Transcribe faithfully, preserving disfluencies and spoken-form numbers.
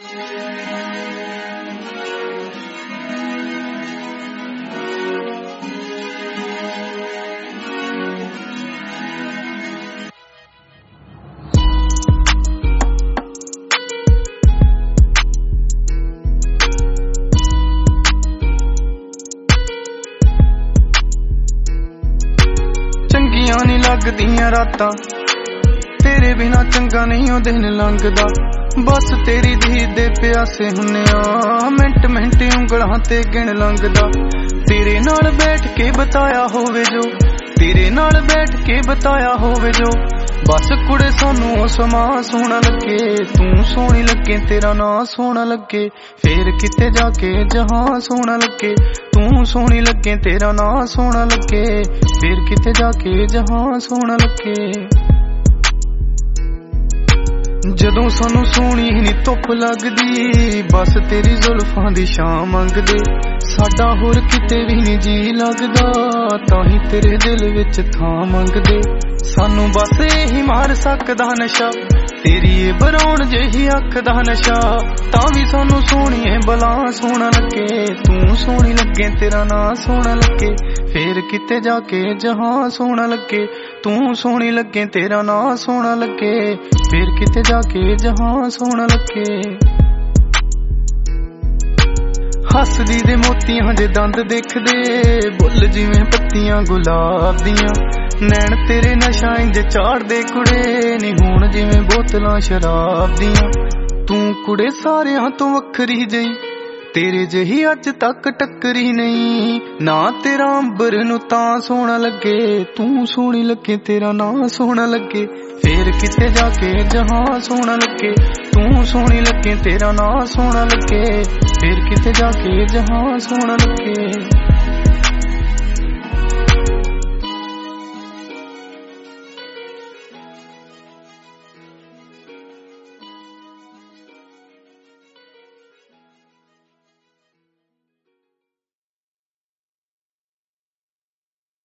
चंगियां नहीं लगदियां रातां तेरे बिना, चंगा नहीं ओ दिन लंघदा। बस तेरी दीद दे प्यासे हुन्ने आ, मिंट मिंट उंगलां ते गिण लंघदा। तेरे नाल बैठ के बताया होवे जो, तेरे नाल बैठ के बताया होवे जो। बस कुड़े सानू ओ समा सोहना लगे, तू सोहनी लगे तेरा ना सोहना लगे। फिर किते जाके जहां सोहना लगे, तू सोहनी लगे तेरा ना सोहना लगे। फिर किते जाके जहां सोहना लगे। जदों सानू सोहनी नी धुप लगदी, बस तेरी जुल्फां दी छां मंगदे। साडा होर किते भी नी जी लगदा, ताही तेरे दिल विच थां मंगदे। सानू बस यही मार सकदा नशा, तेरी ए बरौण जही अख दा नशा। तां भी सानू सोहणीए बला सोहना लगे, तू सोहनी लगे तेरा ना सोहना लगे। फिर किते जाके जहां सोहना लगे, तू सोहनी लगे तेरा ना सोहना लगे। फिर किते जाके जहां सोहना लगे। हसदी दे मोतियां दे दंद देखदे, बुल जिवें पत्तियां गुलाब दियां। नैन तेरे नशा इंज चाड़दे कुड़े, नी होण जिवें बोतलां शराब दियां। तू कुड़े सारियां तो वखरी जई, तेरे जही अज तक टक्करी नहीं। ना तेरा अंबर नू तां सोहना लगे, तू सोहनी लगे तेरा ना सोहना लगे। फिर किते जाके जहां सोहना लगे, तू सोहनी लगे तेरा ना सोहना लगे। फिर किते जाके जहां सोहना लगे।